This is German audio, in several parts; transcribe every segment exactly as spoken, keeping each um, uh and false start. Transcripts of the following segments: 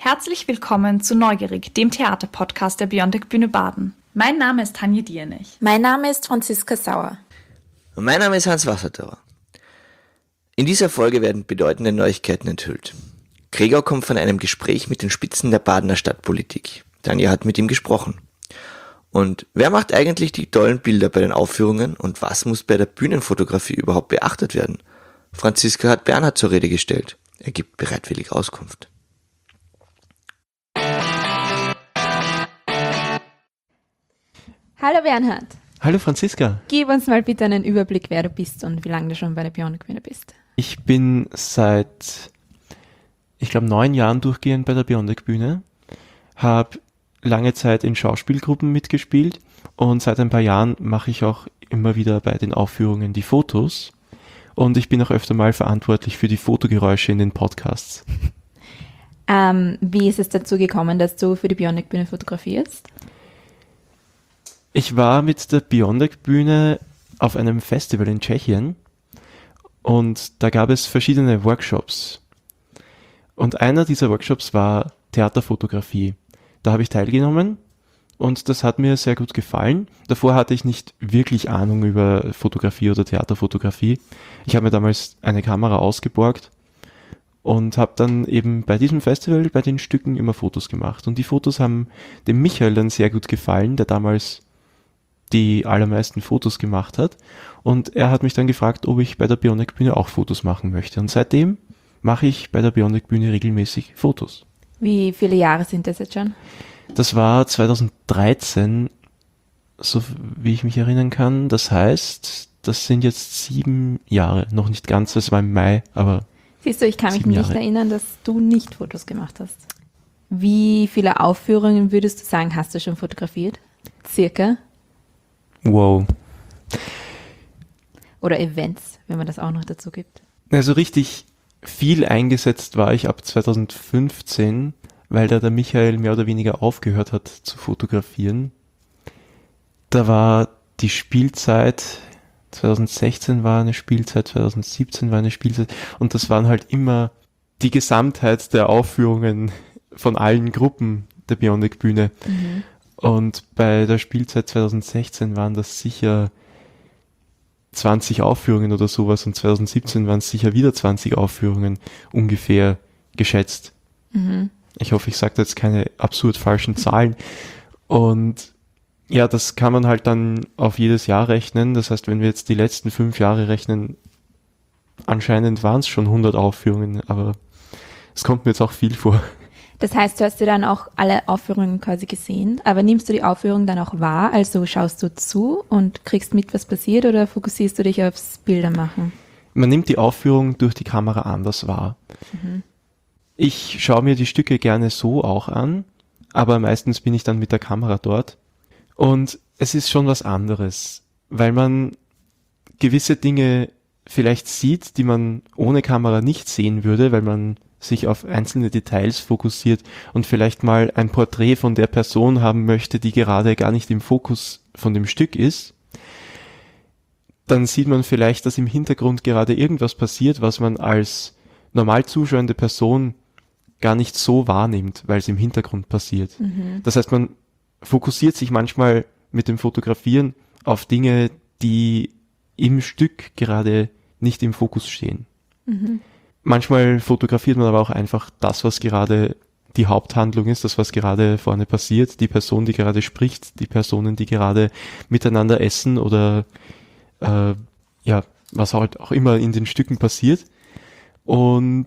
Herzlich willkommen zu Neugierig, dem Theaterpodcast der Beyondec Bühne Baden. Mein Name ist Tanja Diernich. Mein Name ist Franziska Sauer. Und mein Name ist Hans Wassertauer. In dieser Folge werden bedeutende Neuigkeiten enthüllt. Gregor kommt von einem Gespräch mit den Spitzen der Badener Stadtpolitik. Tanja hat mit ihm gesprochen. Und wer macht eigentlich die tollen Bilder bei den Aufführungen und was muss bei der Bühnenfotografie überhaupt beachtet werden? Franziska hat Bernhard zur Rede gestellt. Er gibt bereitwillig Auskunft. Hallo Bernhard. Hallo Franziska. Gib uns mal bitte einen Überblick, wer du bist und wie lange du schon bei der Beyondec Bühne bist. Ich bin seit, ich glaube, neun Jahren durchgehend bei der Beyondec Bühne, habe lange Zeit in Schauspielgruppen mitgespielt und seit ein paar Jahren mache ich auch immer wieder bei den Aufführungen die Fotos und ich bin auch öfter mal verantwortlich für die Fotogeräusche in den Podcasts. Ähm, wie ist es dazu gekommen, dass du für die Beyondec Bühne fotografierst? Ich war mit der Beyondec Bühne auf einem Festival in Tschechien und da gab es verschiedene Workshops. Und einer dieser Workshops war Theaterfotografie. Da habe ich teilgenommen und das hat mir sehr gut gefallen. Davor hatte ich nicht wirklich Ahnung über Fotografie oder Theaterfotografie. Ich habe mir damals eine Kamera ausgeborgt und habe dann eben bei diesem Festival, bei den Stücken immer Fotos gemacht. Und die Fotos haben dem Michael dann sehr gut gefallen, der damals die allermeisten Fotos gemacht hat. Und er hat mich dann gefragt, ob ich bei der Beyondec Bühne auch Fotos machen möchte. Und seitdem mache ich bei der Beyondec Bühne regelmäßig Fotos. Wie viele Jahre sind das jetzt schon? Das war zweitausenddreizehn, so wie ich mich erinnern kann. Das heißt, das sind jetzt sieben Jahre. Noch nicht ganz, das war im Mai, aber siehst du, ich kann mich sieben nicht Jahre. erinnern, dass du nicht Fotos gemacht hast. Wie viele Aufführungen würdest du sagen, hast du schon fotografiert? Circa? Wow. Oder Events, wenn man das auch noch dazu gibt. Also richtig viel eingesetzt war ich ab zweitausendfünfzehn, weil da der Michael mehr oder weniger aufgehört hat zu fotografieren. Da war die Spielzeit, zweitausendsechzehn war eine Spielzeit, zweitausendsiebzehn war eine Spielzeit und das waren halt immer die Gesamtheit der Aufführungen von allen Gruppen der Beyondec Bühne. Mhm. Und bei der Spielzeit zweitausendsechzehn waren das sicher zwanzig Aufführungen oder sowas und zweitausendsiebzehn waren es sicher wieder zwanzig Aufführungen, ungefähr geschätzt. Mhm. Ich hoffe, ich sage jetzt keine absurd falschen Zahlen. Und ja, das kann man halt dann auf jedes Jahr rechnen. Das heißt, wenn wir jetzt die letzten fünf Jahre rechnen, anscheinend waren es schon hundert Aufführungen, aber es kommt mir jetzt auch viel vor. Das heißt, du hast dir dann auch alle Aufführungen quasi gesehen, aber nimmst du die Aufführung dann auch wahr? Also schaust du zu und kriegst mit, was passiert oder fokussierst du dich aufs Bildermachen? Man nimmt die Aufführung durch die Kamera anders wahr. Mhm. Ich schaue mir die Stücke gerne so auch an, aber meistens bin ich dann mit der Kamera dort. Und es ist schon was anderes, weil man gewisse Dinge vielleicht sieht, die man ohne Kamera nicht sehen würde, weil man sich auf einzelne Details fokussiert und vielleicht mal ein Porträt von der Person haben möchte, die gerade gar nicht im Fokus von dem Stück ist. Dann sieht man vielleicht, dass im Hintergrund gerade irgendwas passiert, was man als normal zuschauende Person gar nicht so wahrnimmt, weil es im Hintergrund passiert. Mhm. Das heißt, man fokussiert sich manchmal mit dem Fotografieren auf Dinge, die im Stück gerade nicht im Fokus stehen. Mhm. Manchmal fotografiert man aber auch einfach das, was gerade die Haupthandlung ist, das, was gerade vorne passiert, die Person, die gerade spricht, die Personen, die gerade miteinander essen oder äh, ja, was halt auch immer in den Stücken passiert. Und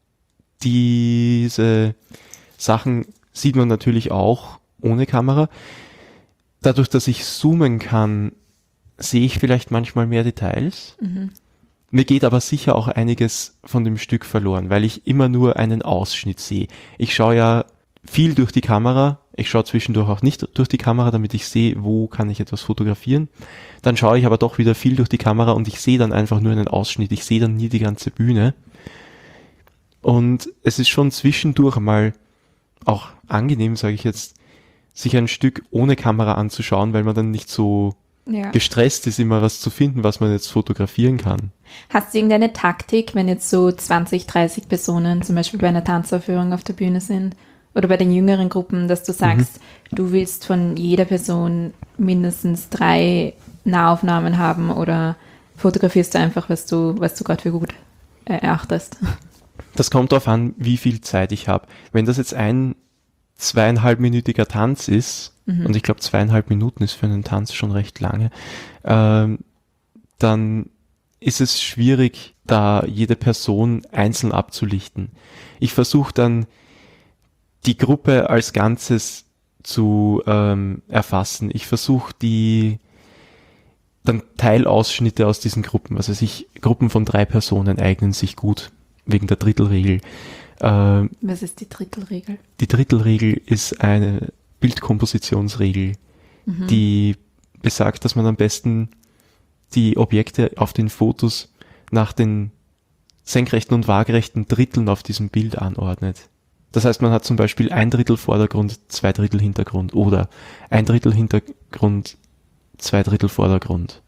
diese Sachen sieht man natürlich auch ohne Kamera. Dadurch, dass ich zoomen kann, sehe ich vielleicht manchmal mehr Details. Mhm. Mir geht aber sicher auch einiges von dem Stück verloren, weil ich immer nur einen Ausschnitt sehe. Ich schaue ja viel durch die Kamera, ich schaue zwischendurch auch nicht durch die Kamera, damit ich sehe, wo kann ich etwas fotografieren. Dann schaue ich aber doch wieder viel durch die Kamera und ich sehe dann einfach nur einen Ausschnitt, ich sehe dann nie die ganze Bühne. Und es ist schon zwischendurch mal auch angenehm, sage ich jetzt, sich ein Stück ohne Kamera anzuschauen, weil man dann nicht so Ja. gestresst ist, immer was zu finden, was man jetzt fotografieren kann. Hast du irgendeine Taktik, wenn jetzt so zwanzig, dreißig Personen zum Beispiel bei einer Tanzaufführung auf der Bühne sind oder bei den jüngeren Gruppen, dass du sagst, mhm. du willst von jeder Person mindestens drei Nahaufnahmen haben oder fotografierst du einfach, was du, was du gerade für gut äh, erachtest? Das kommt darauf an, wie viel Zeit ich habe. Wenn das jetzt ein zweieinhalbminütiger Tanz ist, mhm. und ich glaube zweieinhalb Minuten ist für einen Tanz schon recht lange, ähm, dann ist es schwierig, da jede Person einzeln abzulichten. Ich versuche dann, die Gruppe als Ganzes zu ähm, erfassen. Ich versuche die dann Teilausschnitte aus diesen Gruppen, also sich Gruppen von drei Personen eignen sich gut wegen der Drittelregel. Ähm, Was ist die Drittelregel? Die Drittelregel ist eine Bildkompositionsregel, mhm. die besagt, dass man am besten die Objekte auf den Fotos nach den senkrechten und waagerechten Dritteln auf diesem Bild anordnet. Das heißt, man hat zum Beispiel ein Drittel Vordergrund, zwei Drittel Hintergrund oder ein Drittel Hintergrund, zwei Drittel Vordergrund.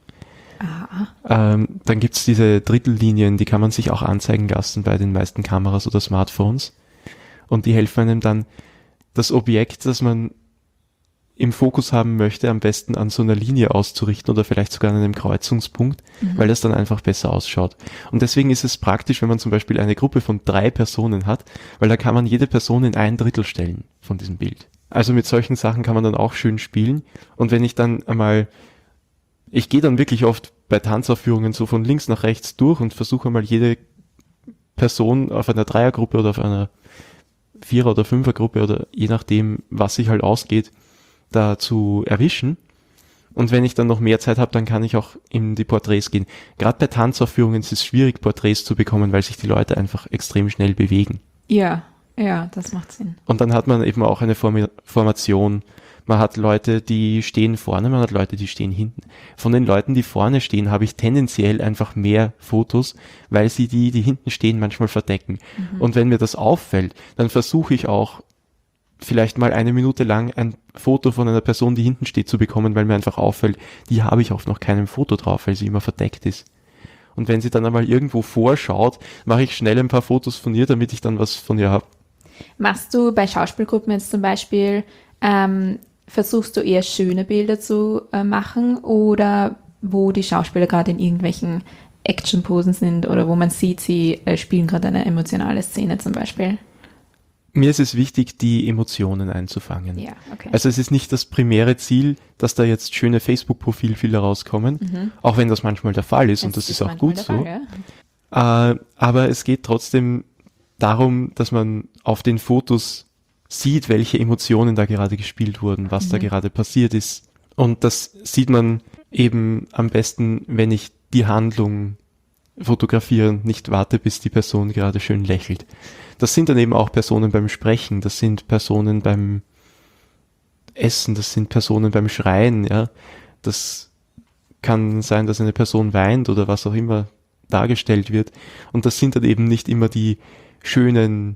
Ähm, dann gibt's diese Drittellinien, die kann man sich auch anzeigen lassen bei den meisten Kameras oder Smartphones. Und die helfen einem dann, das Objekt, das man im Fokus haben möchte, am besten an so einer Linie auszurichten oder vielleicht sogar an einem Kreuzungspunkt, mhm. weil das dann einfach besser ausschaut. Und deswegen ist es praktisch, wenn man zum Beispiel eine Gruppe von drei Personen hat, weil da kann man jede Person in ein Drittel stellen von diesem Bild. Also mit solchen Sachen kann man dann auch schön spielen. Und wenn ich dann einmal, ich gehe dann wirklich oft bei Tanzaufführungen so von links nach rechts durch und versuche mal jede Person auf einer Dreiergruppe oder auf einer Vierer- oder Fünfergruppe oder je nachdem, was sich halt ausgeht, da zu erwischen. Und wenn ich dann noch mehr Zeit habe, dann kann ich auch in die Porträts gehen. Gerade bei Tanzaufführungen ist es schwierig, Porträts zu bekommen, weil sich die Leute einfach extrem schnell bewegen. Ja, ja, das macht Sinn. Und dann hat man eben auch eine Form- Formation. Man hat Leute, die stehen vorne, man hat Leute, die stehen hinten. Von den Leuten, die vorne stehen, habe ich tendenziell einfach mehr Fotos, weil sie die, die hinten stehen, manchmal verdecken. Mhm. Und wenn mir das auffällt, dann versuche ich auch vielleicht mal eine Minute lang ein Foto von einer Person, die hinten steht, zu bekommen, weil mir einfach auffällt, die habe ich auf noch keinem Foto drauf, weil sie immer verdeckt ist. Und wenn sie dann einmal irgendwo vorschaut, mache ich schnell ein paar Fotos von ihr, damit ich dann was von ihr habe. Machst du bei Schauspielgruppen jetzt zum Beispiel, ähm, versuchst du eher schöne Bilder zu äh, machen oder wo die Schauspieler gerade in irgendwelchen Action-Posen sind oder wo man sieht, sie äh, spielen gerade eine emotionale Szene zum Beispiel? Mir ist es wichtig, die Emotionen einzufangen. Ja, okay. Also es ist nicht das primäre Ziel, dass da jetzt schöne Facebook-Profilbilder rauskommen, mhm. auch wenn das manchmal der Fall ist es und das ist, ist auch gut so. Fall, ja. äh, aber es geht trotzdem darum, dass man auf den Fotos sieht, welche Emotionen da gerade gespielt wurden, was mhm. da gerade passiert ist. Und das sieht man eben am besten, wenn ich die Handlung fotografiere und nicht warte, bis die Person gerade schön lächelt. Das sind dann eben auch Personen beim Sprechen, das sind Personen beim Essen, das sind Personen beim Schreien, ja. Das kann sein, dass eine Person weint oder was auch immer dargestellt wird. Und das sind dann eben nicht immer die schönen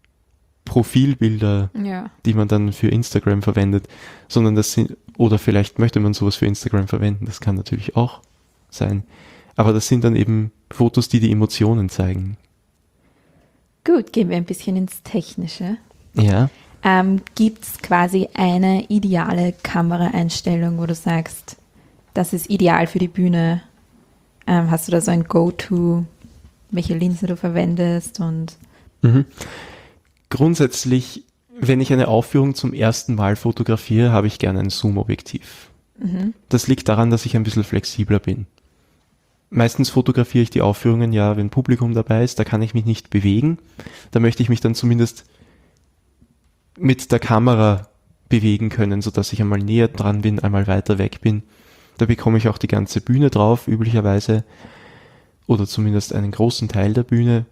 Profilbilder, ja. die man dann für Instagram verwendet, sondern das sind, oder vielleicht möchte man sowas für Instagram verwenden, das kann natürlich auch sein. Aber das sind dann eben Fotos, die die Emotionen zeigen. Gut, gehen wir ein bisschen ins Technische. Ja. Ähm, gibt es quasi eine ideale Kameraeinstellung, wo du sagst, das ist ideal für die Bühne? Ähm, hast du da so ein Go-To, welche Linse du verwendest? Und mhm. Grundsätzlich, wenn ich eine Aufführung zum ersten Mal fotografiere, habe ich gerne ein Zoom-Objektiv. Mhm. Das liegt daran, dass ich ein bisschen flexibler bin. Meistens fotografiere ich die Aufführungen ja, wenn Publikum dabei ist, da kann ich mich nicht bewegen. Da möchte ich mich dann zumindest mit der Kamera bewegen können, sodass ich einmal näher dran bin, einmal weiter weg bin. Da bekomme ich auch die ganze Bühne drauf, üblicherweise. Oder zumindest einen großen Teil der Bühne.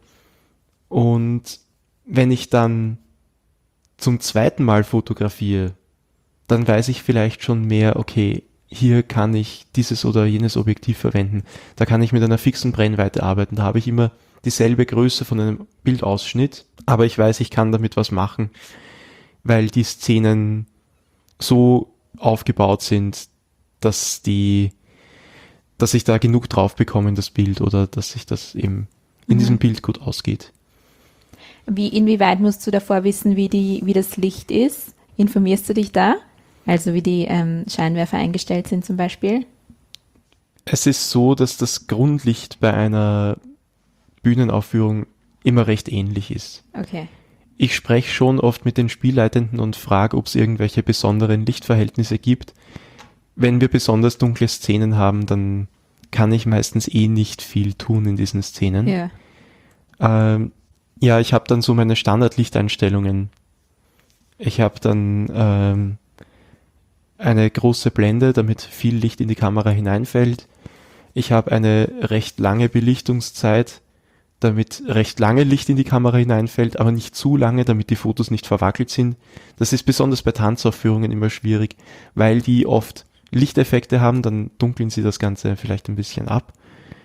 Und wenn ich dann zum zweiten Mal fotografiere, dann weiß ich vielleicht schon mehr, okay, hier kann ich dieses oder jenes Objektiv verwenden. Da kann ich mit einer fixen Brennweite arbeiten. Da habe ich immer dieselbe Größe von einem Bildausschnitt, aber ich weiß, ich kann damit was machen, weil die Szenen so aufgebaut sind, dass die, dass ich da genug drauf bekomme in das Bild oder dass sich das eben in mhm. diesem Bild gut ausgeht. wie, inwieweit musst du davor wissen, wie, die, wie das Licht ist? Informierst du dich da? Also wie die ähm, Scheinwerfer eingestellt sind zum Beispiel? Es ist so, dass das Grundlicht bei einer Bühnenaufführung immer recht ähnlich ist. Okay. Ich spreche schon oft mit den Spielleitenden und frage, ob es irgendwelche besonderen Lichtverhältnisse gibt. Wenn wir besonders dunkle Szenen haben, dann kann ich meistens eh nicht viel tun in diesen Szenen. Ja. Ähm, ja, ich habe dann so meine Standardlichteinstellungen. Ich habe dann ähm, eine große Blende, damit viel Licht in die Kamera hineinfällt. Ich habe eine recht lange Belichtungszeit, damit recht lange Licht in die Kamera hineinfällt, aber nicht zu lange, damit die Fotos nicht verwackelt sind. Das ist besonders bei Tanzaufführungen immer schwierig, weil die oft Lichteffekte haben, dann dunkeln sie das Ganze vielleicht ein bisschen ab.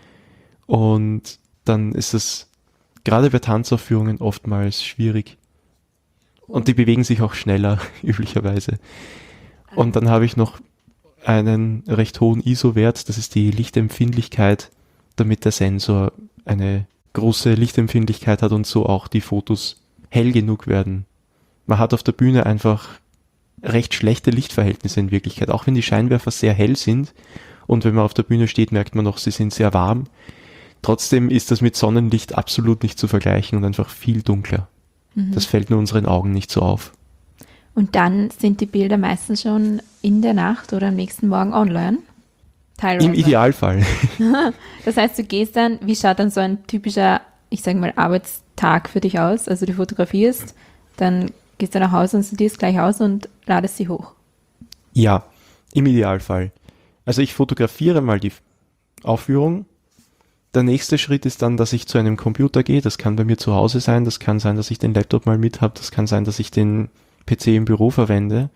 Und dann ist es gerade bei Tanzaufführungen oftmals schwierig. Und die bewegen sich auch schneller, üblicherweise. Und dann habe ich noch einen recht hohen I S O-Wert, das ist die Lichtempfindlichkeit, damit der Sensor eine große Lichtempfindlichkeit hat und so auch die Fotos hell genug werden. Man hat auf der Bühne einfach recht schlechte Lichtverhältnisse in Wirklichkeit, auch wenn die Scheinwerfer sehr hell sind und wenn man auf der Bühne steht, merkt man noch, sie sind sehr warm. Trotzdem ist das mit Sonnenlicht absolut nicht zu vergleichen und einfach viel dunkler. Mhm. Das fällt nur unseren Augen nicht so auf. Und dann sind die Bilder meistens schon in der Nacht oder am nächsten Morgen online? Teilweise. Im Idealfall. Das heißt, du gehst dann, wie schaut dann so ein typischer, ich sage mal, Arbeitstag für dich aus? Also du fotografierst, dann gehst du nach Hause und sortierst gleich aus und ladest sie hoch. Ja, im Idealfall. Also ich fotografiere mal die Aufführung. Der nächste Schritt ist dann, dass ich zu einem Computer gehe. Das kann bei mir zu Hause sein, das kann sein, dass ich den Laptop mal mit habe, das kann sein, dass ich den P C im Büro verwende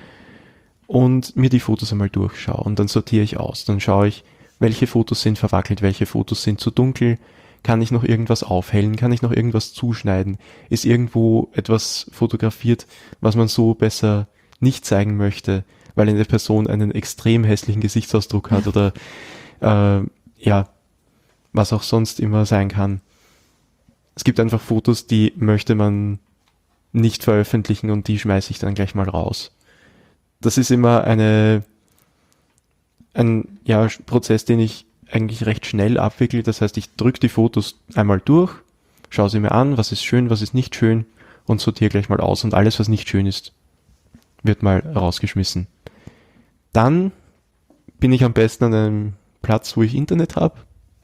und mir die Fotos einmal durchschaue und dann sortiere ich aus. Dann schaue ich, welche Fotos sind verwackelt, welche Fotos sind zu dunkel, kann ich noch irgendwas aufhellen, kann ich noch irgendwas zuschneiden, ist irgendwo etwas fotografiert, was man so besser nicht zeigen möchte, weil eine Person einen extrem hässlichen Gesichtsausdruck hat oder äh, ja, was auch sonst immer sein kann. Es gibt einfach Fotos, die möchte man nicht veröffentlichen und die schmeiße ich dann gleich mal raus. Das ist immer eine ein ja, Prozess, den ich eigentlich recht schnell abwickle. Das heißt, ich drücke die Fotos einmal durch, schaue sie mir an, was ist schön, was ist nicht schön und sortiere gleich mal aus und alles, was nicht schön ist, wird mal rausgeschmissen. Dann bin ich am besten an einem Platz, wo ich Internet habe.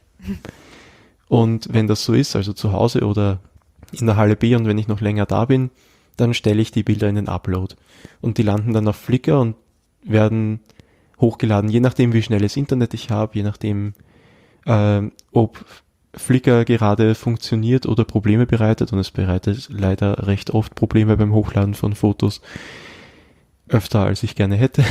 Und wenn das so ist, also zu Hause oder in der Halle B und wenn ich noch länger da bin, dann stelle ich die Bilder in den Upload. Und die landen dann auf Flickr und werden hochgeladen, je nachdem wie schnelles Internet ich habe, je nachdem äh, ob Flickr gerade funktioniert oder Probleme bereitet. Und es bereitet leider recht oft Probleme beim Hochladen von Fotos. Öfter als ich gerne hätte.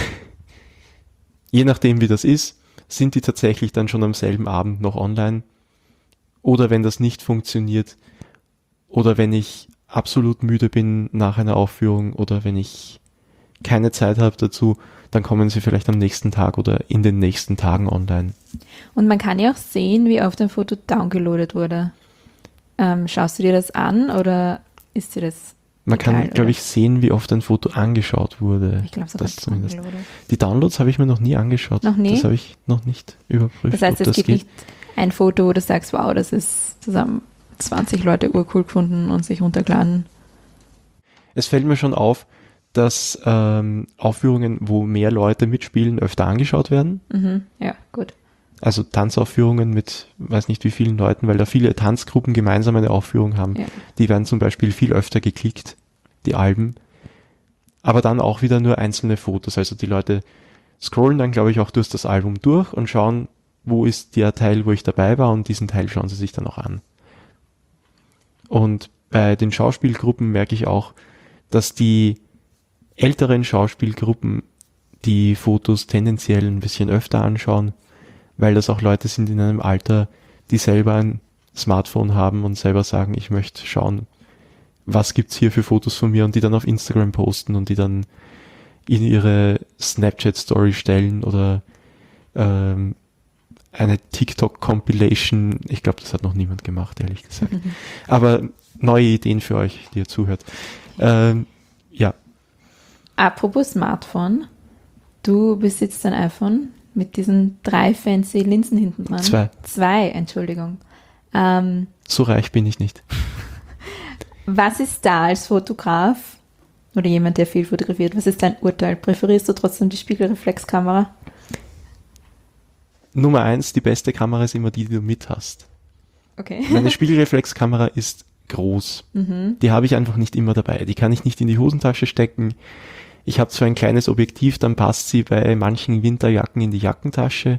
Je nachdem wie das ist, sind die tatsächlich dann schon am selben Abend noch online. Oder wenn das nicht funktioniert, oder wenn ich absolut müde bin nach einer Aufführung oder wenn ich keine Zeit habe dazu, dann kommen sie vielleicht am nächsten Tag oder in den nächsten Tagen online. Und man kann ja auch sehen, wie oft ein Foto downgeloadet wurde. Ähm, schaust du dir das an oder ist dir das Man egal, kann, glaube ich, sehen, wie oft ein Foto angeschaut wurde. Ich glaube, so das zumindest. downgeloadet. Die Downloads habe ich mir noch nie angeschaut. Noch nie? Das habe ich noch nicht überprüft. Das heißt, ob es das gibt geht. nicht ein Foto, wo du sagst, wow, das ist zusammen zwanzig Leute urcool gefunden und sich runtergeladen. Es fällt mir schon auf, dass ähm, Aufführungen, wo mehr Leute mitspielen, öfter angeschaut werden. Mhm. Ja, gut. Also Tanzaufführungen mit, weiß nicht wie vielen Leuten, weil da viele Tanzgruppen gemeinsam eine Aufführung haben. Ja. Die werden zum Beispiel viel öfter geklickt, die Alben. Aber dann auch wieder nur einzelne Fotos. Also die Leute scrollen dann, glaube ich, auch durch das Album durch und schauen, wo ist der Teil, wo ich dabei war, und diesen Teil schauen sie sich dann auch an. Und bei den Schauspielgruppen merke ich auch, dass die älteren Schauspielgruppen die Fotos tendenziell ein bisschen öfter anschauen, weil das auch Leute sind in einem Alter, die selber ein Smartphone haben und selber sagen, ich möchte schauen, was gibt's hier für Fotos von mir, und die dann auf Instagram posten und die dann in ihre Snapchat-Story stellen oder ähm, eine TikTok-Compilation. Ich glaube, das hat noch niemand gemacht, ehrlich gesagt. Mhm. Aber neue Ideen für euch, die ihr zuhört. Ähm, ja. Apropos Smartphone, du besitzt ein iPhone mit diesen drei fancy Linsen hinten dran. Zwei. Zwei, Entschuldigung. Ähm, So reich bin ich nicht. was ist da als Fotograf oder jemand, der viel fotografiert, was ist dein Urteil? Präferierst du trotzdem die Spiegelreflexkamera? Nummer eins, die beste Kamera ist immer die, die du mit hast. Okay. Meine Spiegelreflexkamera ist groß. Mhm. Die habe ich einfach nicht immer dabei. Die kann ich nicht in die Hosentasche stecken. Ich habe zwar ein kleines Objektiv, dann passt sie bei manchen Winterjacken in die Jackentasche,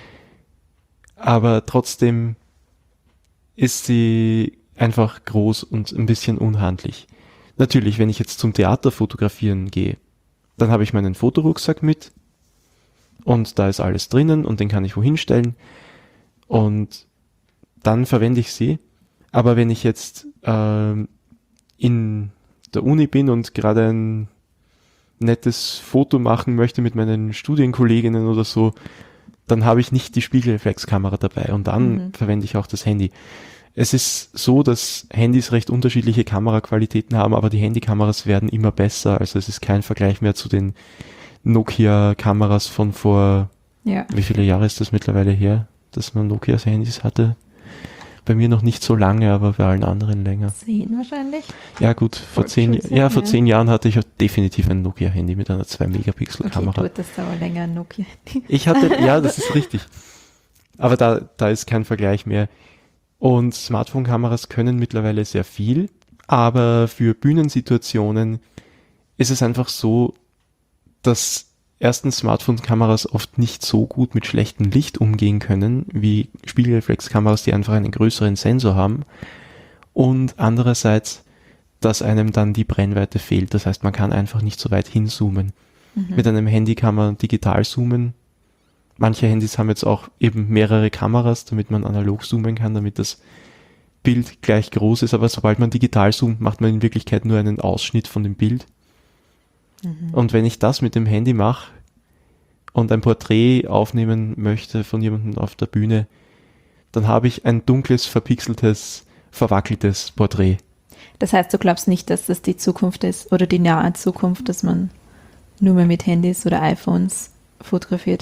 aber trotzdem ist sie einfach groß und ein bisschen unhandlich. Natürlich, wenn ich jetzt zum Theater fotografieren gehe, dann habe ich meinen Fotorucksack mit und da ist alles drinnen und den kann ich wohin stellen und dann verwende ich sie. Aber wenn ich jetzt ähm, in der Uni bin und gerade ein nettes Foto machen möchte mit meinen Studienkolleginnen oder so, dann habe ich nicht die Spiegelreflexkamera dabei und dann Mhm. verwende ich auch das Handy. Es ist so, dass Handys recht unterschiedliche Kameraqualitäten haben, aber die Handykameras werden immer besser. Also es ist kein Vergleich mehr zu den Nokia-Kameras von vor, Ja. wie viele Jahre ist das mittlerweile her, dass man Nokias Handys hatte? Bei mir noch nicht so lange, aber bei allen anderen länger. Zehn wahrscheinlich. Ja gut, vor Wollte zehn, schon sagen, ja, vor ja. zehn Jahren hatte ich definitiv ein Nokia-Handy mit einer zwei Megapixel Okay, Kamera. du hattest aber länger ein Nokia. Ich hatte, ja, das ist richtig. Aber da, da ist kein Vergleich mehr. Und Smartphone-Kameras können mittlerweile sehr viel, aber für Bühnensituationen ist es einfach so, dass erstens Smartphone-Kameras oft nicht so gut mit schlechtem Licht umgehen können, wie Spiegelreflexkameras, die einfach einen größeren Sensor haben. Und andererseits, dass einem dann die Brennweite fehlt. Das heißt, man kann einfach nicht so weit hinzoomen. Mhm. Mit einem Handy kann man digital zoomen. Manche Handys haben jetzt auch eben mehrere Kameras, damit man analog zoomen kann, damit das Bild gleich groß ist. Aber sobald man digital zoomt, macht man in Wirklichkeit nur einen Ausschnitt von dem Bild. Mhm. Und wenn ich das mit dem Handy mache und ein Porträt aufnehmen möchte von jemandem auf der Bühne, dann habe ich ein dunkles, verpixeltes, verwackeltes Porträt. Das heißt, du glaubst nicht, dass das die Zukunft ist oder die nahe Zukunft, dass man nur mehr mit Handys oder iPhones fotografiert?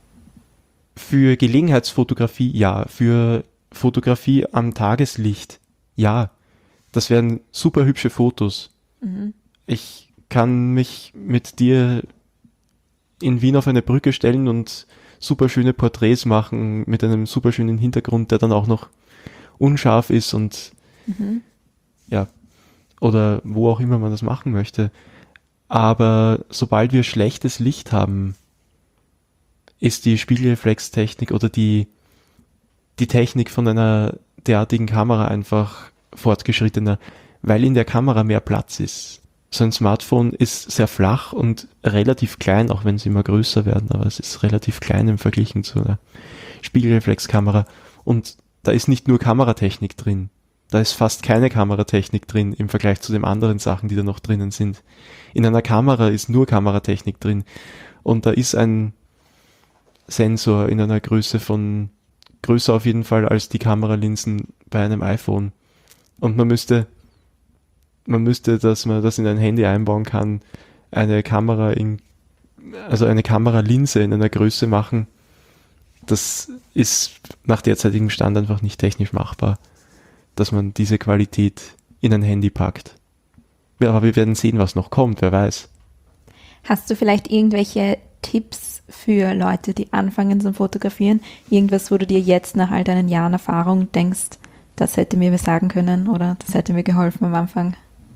Für Gelegenheitsfotografie ja, für Fotografie am Tageslicht ja. Das wären super hübsche Fotos. Mhm. Ich kann mich mit dir in Wien auf eine Brücke stellen und super schöne Porträts machen mit einem super schönen Hintergrund, der dann auch noch unscharf ist und Mhm. ja, oder wo auch immer man das machen möchte. Aber sobald wir schlechtes Licht haben, ist die Spiegelreflextechnik oder die, die Technik von einer derartigen Kamera einfach fortgeschrittener, weil in der Kamera mehr Platz ist. So ein Smartphone ist sehr flach und relativ klein, auch wenn sie immer größer werden, aber es ist relativ klein im Vergleich zu einer Spiegelreflexkamera. Und da ist nicht nur Kameratechnik drin, da ist fast keine Kameratechnik drin im Vergleich zu den anderen Sachen, die da noch drinnen sind. In einer Kamera ist nur Kameratechnik drin und da ist ein Sensor in einer Größe von, größer auf jeden Fall als die Kameralinsen bei einem iPhone. Und man müsste, man müsste, dass man das in ein Handy einbauen kann, eine Kamera in, also eine Kameralinse in einer Größe machen. Das ist nach derzeitigem Stand einfach nicht technisch machbar, dass man diese Qualität in ein Handy packt. Ja, aber wir werden sehen, was noch kommt, wer weiß. Hast du vielleicht irgendwelche Tipps für Leute, die anfangen zum Fotografieren? Irgendwas, wo du dir jetzt nach all deinen Jahren Erfahrung denkst, das hätte mir was sagen können oder das hätte mir geholfen am Anfang?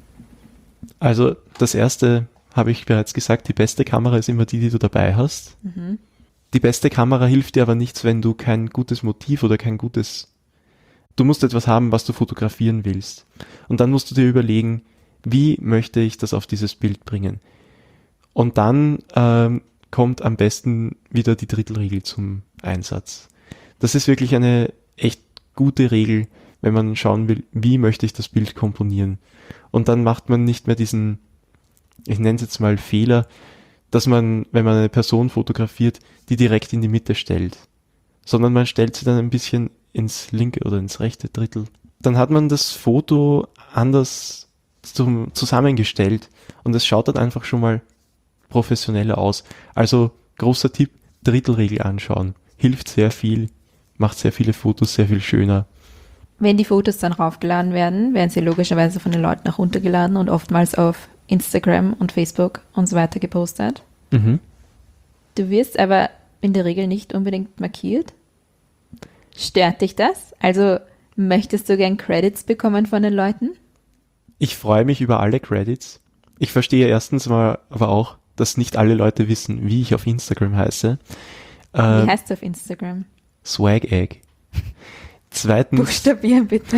Also das erste habe ich bereits gesagt, die beste Kamera ist immer die, die du dabei hast. Mhm. Die beste Kamera hilft dir aber nichts, wenn du kein gutes Motiv oder kein gutes... Du musst etwas haben, was du fotografieren willst. Und dann musst du dir überlegen, wie möchte ich das auf dieses Bild bringen? Und dann ähm, kommt am besten wieder die Drittelregel zum Einsatz. Das ist wirklich eine echt gute Regel, wenn man schauen will, wie möchte ich das Bild komponieren. Und dann macht man nicht mehr diesen, ich nenne es jetzt mal Fehler, dass man, wenn man eine Person fotografiert, die direkt in die Mitte stellt, sondern man stellt sie dann ein bisschen ins linke oder ins rechte Drittel dann hat man das Foto anders zum, zusammengestellt und es schaut dann einfach schon mal professioneller aus. Also großer Tipp, Drittelregel anschauen. Hilft sehr viel, macht sehr viele Fotos sehr viel schöner. Wenn die Fotos dann raufgeladen werden, werden sie logischerweise von den Leuten auch runtergeladen und oftmals auf Instagram und Facebook und so weiter gepostet. Mhm. Du wirst aber in der Regel nicht unbedingt markiert. Stört dich das? Also möchtest du gern Credits bekommen von den Leuten? Ich freue mich über alle Credits. Ich verstehe erstens mal aber auch, dass nicht alle Leute wissen, wie ich auf Instagram heiße. Wie Äh, heißt du auf Instagram? Swag Egg. Zweitens Buchstabieren bitte.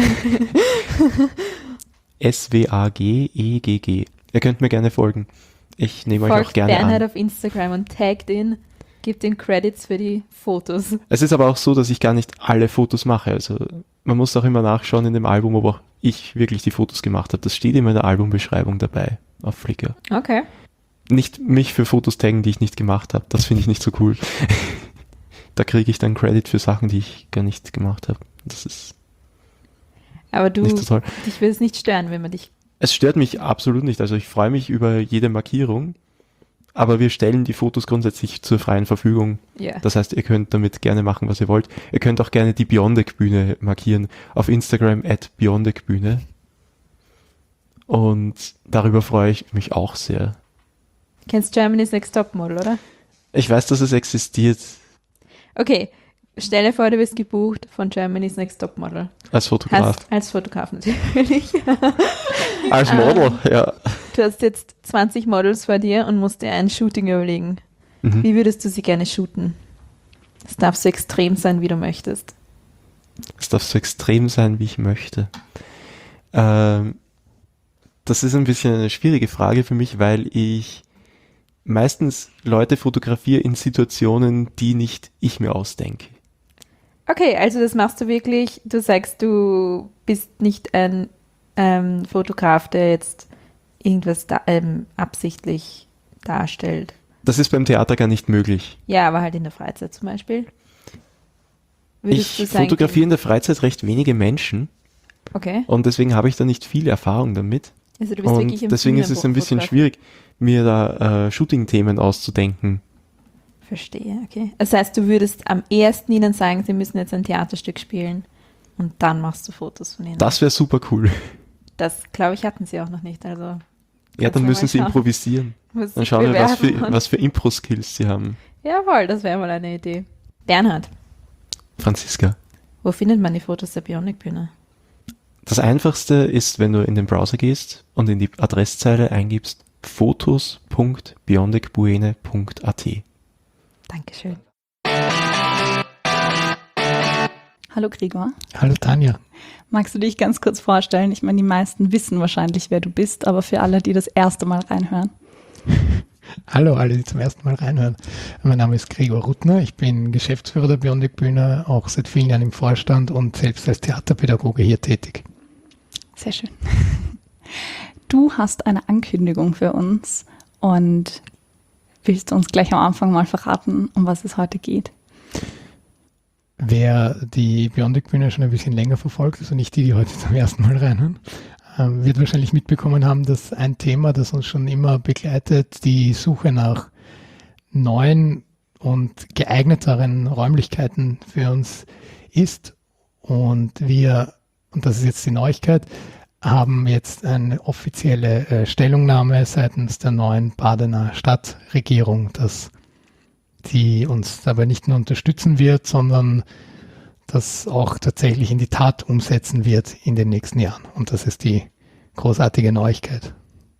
S W A G E G G. Ihr könnt mir gerne folgen. Ich nehme euch auch Folgt gerne Bernhard an. auf Instagram und taggt ihn, gibt ihn Credits für die Fotos. Es ist aber auch so, dass ich gar nicht alle Fotos mache. Also man muss auch immer nachschauen in dem Album, ob auch ich wirklich die Fotos gemacht habe. Das steht immer in der Albumbeschreibung dabei auf Flickr. Okay. Nicht mich für Fotos taggen, die ich nicht gemacht habe. Das finde ich nicht so cool. Da kriege ich dann Credit für Sachen, die ich gar nicht gemacht habe. Das ist Aber du, nicht so toll. dich würde es nicht stören, wenn man dich... Es stört mich absolut nicht. Also ich freue mich über jede Markierung, aber wir stellen die Fotos grundsätzlich zur freien Verfügung. Ja. Das heißt, ihr könnt damit gerne machen, was ihr wollt. Ihr könnt auch gerne die Beyondec-Bühne markieren auf Instagram at Beyondec-Bühne. Und darüber freue ich mich auch sehr. Kennst Germany's Next Topmodel, oder? Ich weiß, dass es existiert Okay, stell dir vor, du wirst gebucht von Germany's Next Topmodel. als Fotograf. Hast, als Fotograf natürlich. Als Model, ja. Du hast jetzt zwanzig Models vor dir und musst dir ein Shooting überlegen. Mhm. Wie würdest du sie gerne shooten? Es darf so extrem sein, wie du möchtest. Es darf so extrem sein, wie ich möchte. Ähm, das ist ein bisschen eine schwierige Frage für mich, weil ich meistens Leute fotografiere in Situationen, die nicht ich mir ausdenke. Okay, also das machst du wirklich, du sagst, du bist nicht ein ähm, Fotograf, der jetzt irgendwas da, ähm, absichtlich darstellt. Das ist beim Theater gar nicht möglich. Ja, aber halt in der Freizeit zum Beispiel. Würdest Ich du sagen, fotografiere in der Freizeit recht wenige Menschen Okay, und deswegen habe ich da nicht viel Erfahrung damit. also du bist wirklich Und im deswegen ist es ein bisschen Bühnenfotograf. schwierig, mir da äh, Shooting-Themen auszudenken. Verstehe, okay. Das heißt, du würdest am ehesten ihnen sagen, sie müssen jetzt ein Theaterstück spielen und dann machst du Fotos von ihnen. Das wäre super cool. Das, glaube ich, hatten sie auch noch nicht. Also Ja, kannst dann du müssen mal sie schauen. improvisieren. Muss Dann ich schauen wir, was bewerben für, und- was für Impro-Skills sie haben. Jawohl, das wäre mal eine Idee. Bernhard, Franziska. wo findet man die Fotos der Bionic-Bühne? Das Einfachste ist, wenn du in den Browser gehst und in die Adresszeile eingibst fotos punkt beyondicbuene punkt a t. Dankeschön. Hallo Gregor. Hallo Tanja. Magst du dich ganz kurz vorstellen? Ich meine, die meisten wissen wahrscheinlich, wer du bist, aber für alle, die das erste Mal reinhören. Hallo alle, die zum ersten Mal reinhören. Mein Name ist Gregor Ruttner, ich bin Geschäftsführer der Bionic Bühne, auch seit vielen Jahren im Vorstand und selbst als Theaterpädagoge hier tätig. Sehr schön. Du hast eine Ankündigung für uns und willst du uns gleich am Anfang mal verraten, um was es heute geht? Wer die Bionic Bühne schon ein bisschen länger verfolgt, also nicht die, die heute zum ersten Mal reinhören, ähm, wird wahrscheinlich mitbekommen haben, dass ein Thema, das uns schon immer begleitet, die Suche nach neuen und geeigneteren Räumlichkeiten für uns ist. Und wir, und das ist jetzt die Neuigkeit, haben jetzt eine offizielle äh, Stellungnahme seitens der neuen Badener Stadtregierung, dass die uns dabei nicht nur unterstützen wird, sondern das auch tatsächlich in die Tat umsetzen wird in den nächsten Jahren. Und das ist die großartige Neuigkeit.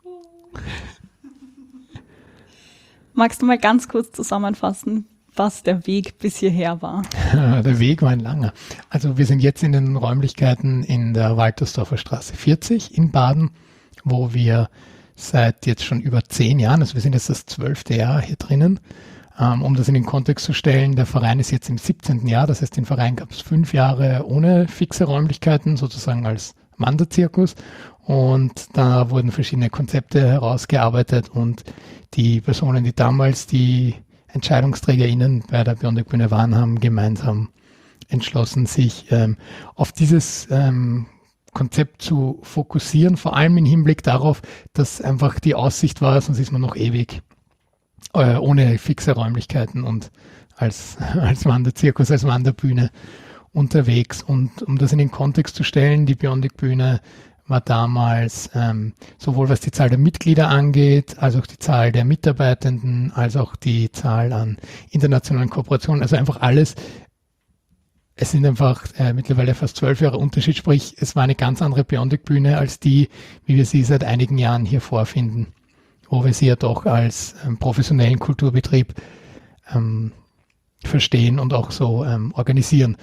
Magst du mal ganz kurz zusammenfassen, was der Weg bis hierher war? Der Weg war ein langer. Also wir sind jetzt in den Räumlichkeiten in der Waltersdorfer Straße vierzig in Baden, wo wir seit jetzt schon über zehn Jahren, also wir sind jetzt das zwölfte Jahr hier drinnen, um das in den Kontext zu stellen, der Verein ist jetzt im siebzehnten Jahr, das heißt, den Verein gab es fünf Jahre ohne fixe Räumlichkeiten, sozusagen als Wanderzirkus, und da wurden verschiedene Konzepte herausgearbeitet und die Personen, die damals die EntscheidungsträgerInnen bei der Bionic Bühne waren, haben gemeinsam entschlossen, sich ähm, auf dieses ähm, Konzept zu fokussieren, vor allem im Hinblick darauf, dass einfach die Aussicht war, sonst ist man noch ewig äh, ohne fixe Räumlichkeiten und als, als Wanderzirkus, als Wanderbühne unterwegs. Und um das in den Kontext zu stellen, die Beyondic-Bühne war damals ähm, sowohl was die Zahl der Mitglieder angeht, als auch die Zahl der Mitarbeitenden, als auch die Zahl an internationalen Kooperationen, also einfach alles. Es sind einfach äh, mittlerweile fast zwölf Jahre Unterschied, sprich, es war eine ganz andere Beyondic-Bühne als die, wie wir sie seit einigen Jahren hier vorfinden, wo wir sie ja doch als ähm, professionellen Kulturbetrieb ähm, verstehen und auch so ähm, organisieren.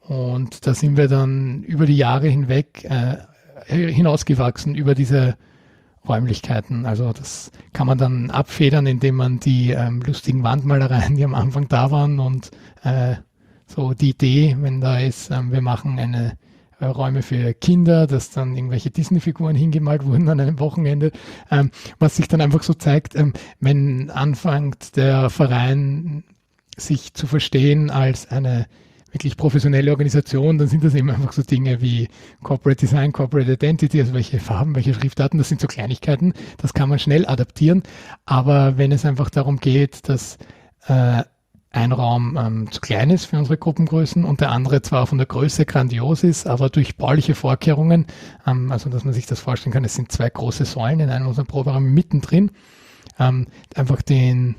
Und da sind wir dann über die Jahre hinweg äh, hinausgewachsen über diese Räumlichkeiten. Also das kann man dann abfedern, indem man die ähm, lustigen Wandmalereien, die am Anfang da waren und äh, so die Idee, wenn da ist, ähm, wir machen eine äh, Räume für Kinder, dass dann irgendwelche Disney-Figuren hingemalt wurden an einem Wochenende, ähm, was sich dann einfach so zeigt, ähm, wenn anfängt der Verein sich zu verstehen als eine wirklich professionelle Organisation, dann sind das eben einfach so Dinge wie Corporate Design, Corporate Identity, also welche Farben, welche Schriftarten, das sind so Kleinigkeiten, das kann man schnell adaptieren, aber wenn es einfach darum geht, dass äh, ein Raum ähm, zu klein ist für unsere Gruppengrößen und der andere zwar von der Größe grandios ist, aber durch bauliche Vorkehrungen, ähm, also dass man sich das vorstellen kann, es sind zwei große Säulen in einem unserer Proberäume mittendrin, ähm, einfach den,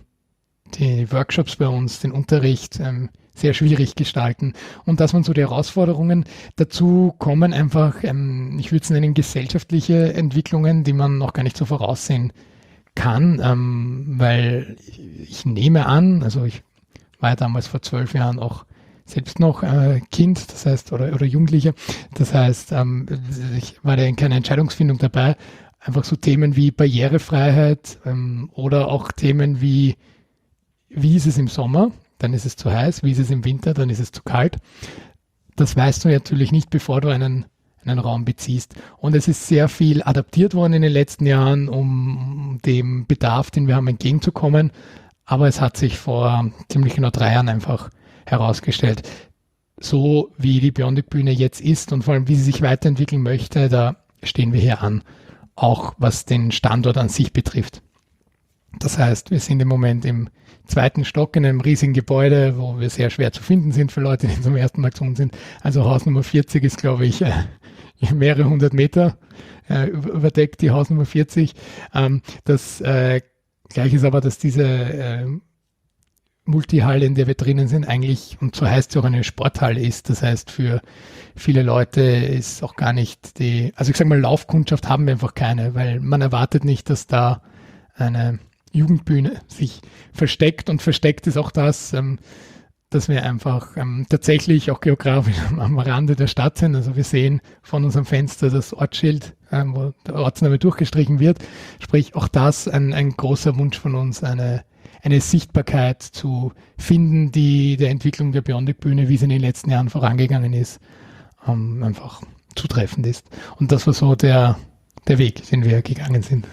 die Workshops bei uns, den Unterricht ähm, sehr schwierig gestalten. Und dass man so die Herausforderungen dazu kommen, einfach, ähm, ich würde es nennen, gesellschaftliche Entwicklungen, die man noch gar nicht so voraussehen kann, ähm, weil ich nehme an, also ich war ja damals vor zwölf Jahren auch selbst noch äh, Kind, das heißt, oder, oder Jugendlicher. Das heißt, ähm, ich war da in keiner Entscheidungsfindung dabei. Einfach so Themen wie Barrierefreiheit ähm, oder auch Themen wie, wie ist es im Sommer, dann ist es zu heiß, wie ist es im Winter, dann ist es zu kalt. Das weißt du natürlich nicht, bevor du einen, einen Raum beziehst. Und es ist sehr viel adaptiert worden in den letzten Jahren, um dem Bedarf, den wir haben, entgegenzukommen. Aber es hat sich vor ziemlich genau drei Jahren einfach herausgestellt, so wie die Beyondic-Bühne jetzt ist und vor allem, wie sie sich weiterentwickeln möchte, da stehen wir hier an, auch was den Standort an sich betrifft. Das heißt, wir sind im Moment im zweiten Stock in einem riesigen Gebäude, wo wir sehr schwer zu finden sind für Leute, die zum ersten Mal zu uns sind. Also Haus Nummer vierzig ist, glaube ich, äh, mehrere hundert Meter äh, überdeckt, die Haus Nummer vierzig. Ähm, das äh, Gleich ist aber, dass diese äh, Multihalle, in der wir drinnen sind, eigentlich, und so heißt sie auch, eine Sporthalle ist. Das heißt, für viele Leute ist auch gar nicht die, also ich sage mal, Laufkundschaft haben wir einfach keine, weil man erwartet nicht, dass da eine Jugendbühne sich versteckt, und versteckt ist auch das, ähm, dass wir einfach ähm, tatsächlich auch geografisch am Rande der Stadt sind. Also wir sehen von unserem Fenster das Ortsschild, ähm, wo der Ortsname durchgestrichen wird. Sprich, auch das ein, ein großer Wunsch von uns, eine, eine Sichtbarkeit zu finden, die der Entwicklung der Beyondic-Bühne, wie sie in den letzten Jahren vorangegangen ist, ähm, einfach zutreffend ist. Und das war so der, der Weg, den wir gegangen sind.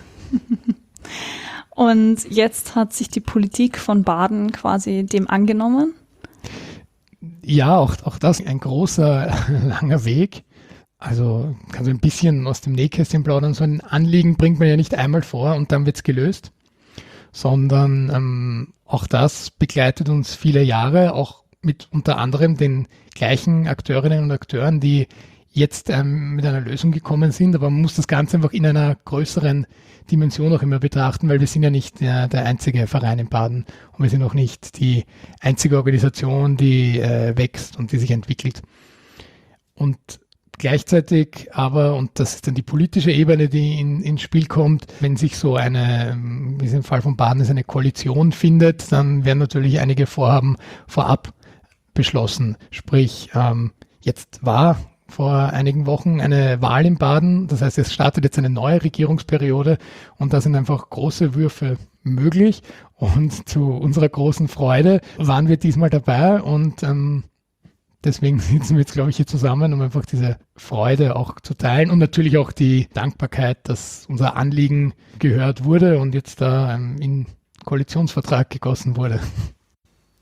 Und jetzt hat sich die Politik von Baden quasi dem angenommen? Ja, auch, auch das ein großer, langer Weg. Also kann so ein bisschen aus dem Nähkästchen plaudern. So ein Anliegen bringt man ja nicht einmal vor und dann wird's gelöst, sondern ähm, auch das begleitet uns viele Jahre, auch mit unter anderem den gleichen Akteurinnen und Akteuren, die jetzt ähm, mit einer Lösung gekommen sind. Aber man muss das Ganze einfach in einer größeren Dimension auch immer betrachten, weil wir sind ja nicht der, der einzige Verein in Baden und wir sind auch nicht die einzige Organisation, die äh, wächst und die sich entwickelt. Und gleichzeitig aber, und das ist dann die politische Ebene, die in, ins Spiel kommt, wenn sich so eine, wie es im Fall von Baden ist, eine Koalition findet, dann werden natürlich einige Vorhaben vorab beschlossen. Sprich, ähm, jetzt war vor einigen Wochen eine Wahl in Baden. Das heißt, es startet jetzt eine neue Regierungsperiode und da sind einfach große Würfe möglich. Und zu unserer großen Freude waren wir diesmal dabei und ähm, deswegen sitzen wir jetzt, glaube ich, hier zusammen, um einfach diese Freude auch zu teilen und natürlich auch die Dankbarkeit, dass unser Anliegen gehört wurde und jetzt da ähm, in Koalitionsvertrag gegossen wurde.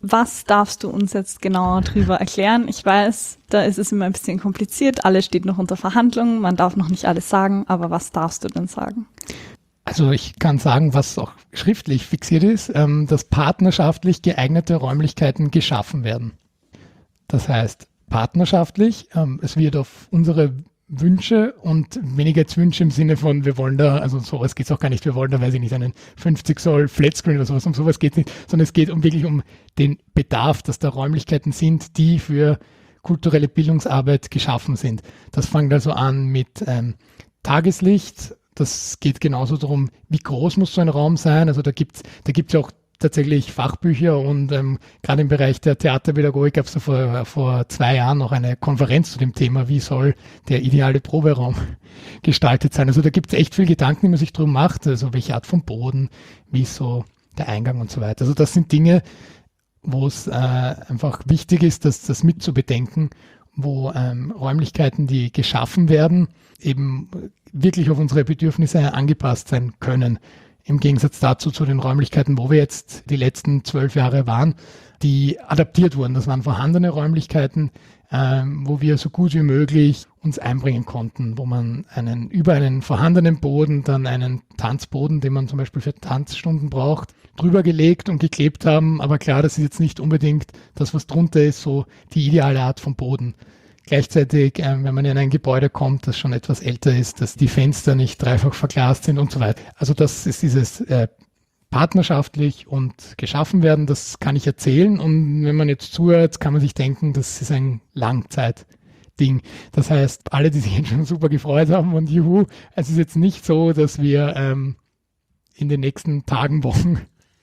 Was darfst du uns jetzt genauer drüber erklären? Ich weiß, da ist es immer ein bisschen kompliziert. Alles steht noch unter Verhandlungen. Man darf noch nicht alles sagen. Aber was darfst du denn sagen? Also ich kann sagen, was auch schriftlich fixiert ist, ähm, dass partnerschaftlich geeignete Räumlichkeiten geschaffen werden. Das heißt, partnerschaftlich, ähm, es wird auf unsere Wünsche und weniger jetzt Wünsche im Sinne von, wir wollen da, also sowas geht es auch gar nicht, wir wollen da, weiß ich nicht, einen fünfzig Zoll Flatscreen oder sowas, um sowas geht es nicht, sondern es geht um wirklich um den Bedarf, dass da Räumlichkeiten sind, die für kulturelle Bildungsarbeit geschaffen sind. Das fängt also an mit ähm, Tageslicht, das geht genauso darum, wie groß muss so ein Raum sein, also da gibt es da gibt's ja auch tatsächlich Fachbücher und ähm, gerade im Bereich der Theaterpädagogik gab es ja vor, vor zwei Jahren noch eine Konferenz zu dem Thema, wie soll der ideale Proberaum gestaltet sein. Also da gibt es echt viel Gedanken, die man sich drum macht, also welche Art von Boden, wie ist so der Eingang und so weiter. Also das sind Dinge, wo es äh, einfach wichtig ist, das, das mitzubedenken, wo ähm, Räumlichkeiten, die geschaffen werden, eben wirklich auf unsere Bedürfnisse angepasst sein können. Im Gegensatz dazu zu den Räumlichkeiten, wo wir jetzt die letzten zwölf Jahre waren, die adaptiert wurden. Das waren vorhandene Räumlichkeiten, ähm, wo wir so gut wie möglich uns einbringen konnten, wo man einen über einen vorhandenen Boden, dann einen Tanzboden, den man zum Beispiel für Tanzstunden braucht, drüber gelegt und geklebt haben. Aber klar, das ist jetzt nicht unbedingt das, was drunter ist, so die ideale Art von Boden. Gleichzeitig, äh, wenn man in ein Gebäude kommt, das schon etwas älter ist, dass die Fenster nicht dreifach verglast sind und so weiter. Also das ist dieses äh, partnerschaftlich und geschaffen werden, das kann ich erzählen. Und wenn man jetzt zuhört, kann man sich denken, das ist ein Langzeitding. Das heißt, alle, die sich jetzt schon super gefreut haben und juhu, es ist jetzt nicht so, dass wir ähm, in den nächsten Tagen, Wochen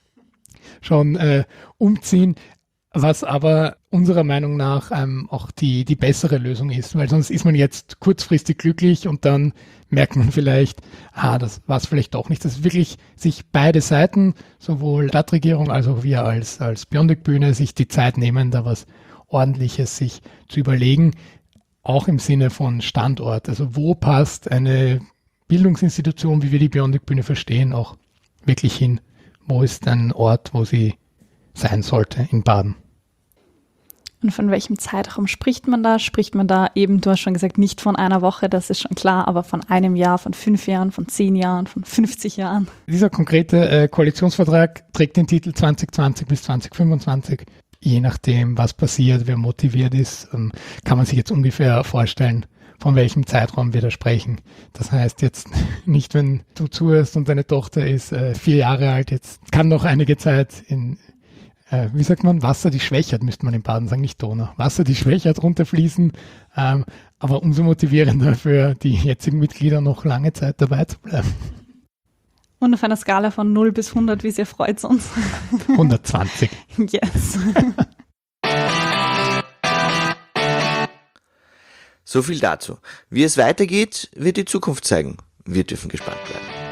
schon äh, umziehen. Was aber unserer Meinung nach ähm, auch die, die bessere Lösung ist, weil sonst ist man jetzt kurzfristig glücklich und dann merkt man vielleicht, ah, das war es vielleicht doch nicht. Das ist wirklich sich beide Seiten, sowohl Stadtregierung als auch wir als, als Biondik-Bühne, sich die Zeit nehmen, da was Ordentliches sich zu überlegen, auch im Sinne von Standort. Also wo passt eine Bildungsinstitution, wie wir die Biondik-Bühne verstehen, auch wirklich hin? Wo ist ein Ort, wo sie sein sollte in Baden? Und von welchem Zeitraum spricht man da? Spricht man da eben, du hast schon gesagt, nicht von einer Woche, das ist schon klar, aber von einem Jahr, von fünf Jahren, von zehn Jahren, von fünfzig Jahren? Dieser konkrete äh, Koalitionsvertrag trägt den Titel zwanzig zwanzig bis zwanzig fünfundzwanzig. Je nachdem, was passiert, wer motiviert ist, ähm, kann man sich jetzt ungefähr vorstellen, von welchem Zeitraum wir da sprechen. Das heißt jetzt nicht, wenn du zuhörst und deine Tochter ist äh, vier Jahre alt, jetzt kann noch einige Zeit in Äh, wie sagt man, Wasser, die schwächert, müsste man in Baden sagen, nicht Donau. Wasser, die schwächert, runterfließen, ähm, aber umso motivierender für die jetzigen Mitglieder noch lange Zeit dabei zu bleiben. Und auf einer Skala von null bis hundert, wie sehr freut es uns? hundertzwanzig. Yes. So viel dazu. Wie es weitergeht, wird die Zukunft zeigen. Wir dürfen gespannt bleiben.